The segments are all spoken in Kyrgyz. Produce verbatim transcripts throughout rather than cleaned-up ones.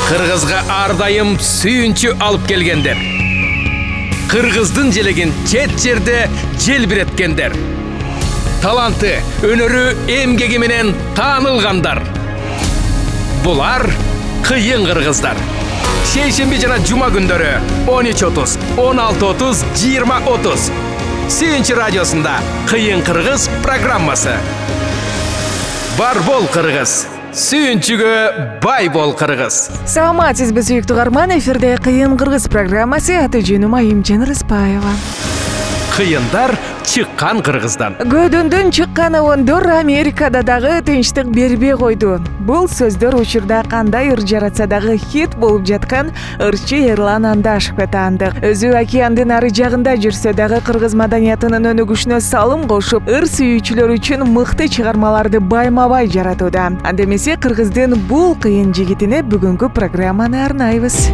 Кыргызга ардайым сүйүнчү алып келгендер. Кыргыздын желегин чет жерде желбиреткендер. Таланты, өнөрү, эмгеги менен таанылгандар. Булар кыйын кыргыздар. Шейшемби жана жума күндөрү он үч отуз, он алты отуз, жыйырма отуз. Сүйүнчү радиосунда Кыйын кыргыз программасы. Бар бол кыргыз. Сүйүнчүгө бай бол кыргыз. Саламатсызбы сүйүктүү угарман, эфирде Кыйын кыргыз программасы. Аты жөнүм Айымжан Рыспаева. Кыйындар чыккан кыргыздан. Көдүндөн чыккан оңдор Америкада дагы тынчтык бербей койду. Бул сөздөр учурда кандай ыр жаратса дагы хит болуп жаткан ырчы Эрлан Андашевге таандык. Өзү океандын ары жагында жүрсө дагы кыргыз маданиятынын өнүгүшүнө салым кошуп, ыр сүйүүчүлөр үчүн мыкты чыгармаларды байма-бай жаратууда. Анда эмесе кыргыздын бул кыйын жигитине бүгүнкү программаны арнайбыз.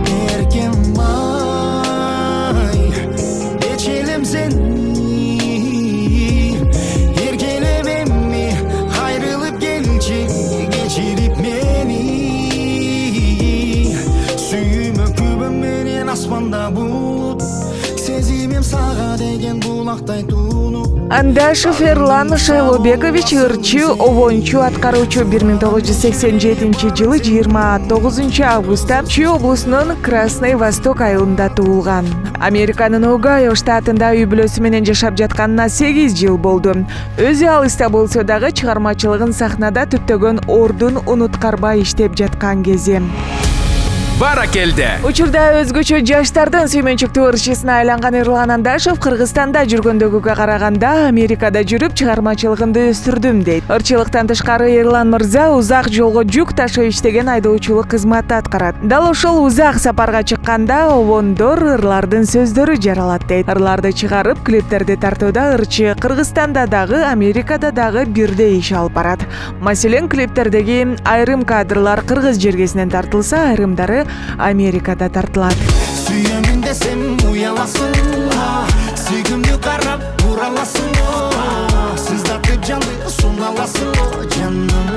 Андашев Эрлан Шайлообекович ырчы, обончу, аткаруучу. бир миң тогуз жүз сексен жетинчи жылы жыйырма тогузунчу августта Чүй облусунун Красный Восток айылында туулган. Американын Огайо штатында үй бүлөсү менен жашап жатканына сегиз жыл болду. Өзү алыста болсо дагы чыгармачылыгын сахнада түптөгөн ордун унуткарбай иштеп жаткан кези. Бара келди. Учурда өзгөчө жаштардын сүймөнчүктүү ырчысына айланган Эрлан Андашев Кыргызстанда жүргөндөгүгө караганда Америкада жүрүп чыгармачылыгымды өстүрдүм дейт. Ырчылыктан тышкары Эрлан мырза узак жолго жүк ташып иштеген айдоочулук кызматты аткарат. Дал ошол узак сапарга чыкканда обондор ырлардын сөздөрү жаралат дейт. Ырларды чыгарып, клиптерди тартууда ырчы Кыргызстанда дагы, Америкада дагы бирдей иш алып барат. Маселен, клиптердеги айрым кадрлар кыргыз жергесинен тартылса, айрымдары Америкада тартылат. Сүйөмүн десем уяласың, сүйгүмдү карап бураласың, сыздатып жанды суналасың, жаным.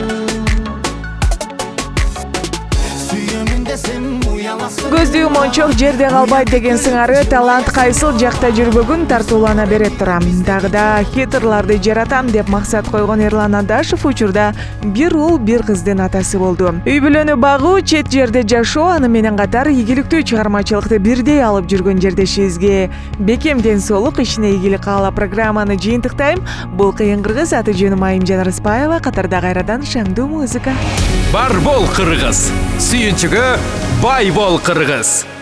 Сүйөмүн десем уяласың. Көздүү мончок жерде калбайт деген сыңары талант кайсыл жакта жүрбөгүн тартуулана берет турам. Дагы да хиттерларды жаратам деп максат койгон Эрлан Андашев учурда бир уул, бир кыздын атасы болду. Үй бүлөнү багуу, чет жерде жашоо, аны менен катар ийгиликтүү чыгармачылыкты бирдей алып жүргөн жердешибизге бекем ден соолук, ишине ийгилик каалап программаны жыйынтыктайм. Бул Кыйын кыргыз, аты жөнүм Айымжан Рыспаева. Катарда кайрадан шаңдуу музыка. Бар бол кыргыз. Сүйүнчүгө бай бол кыргыз.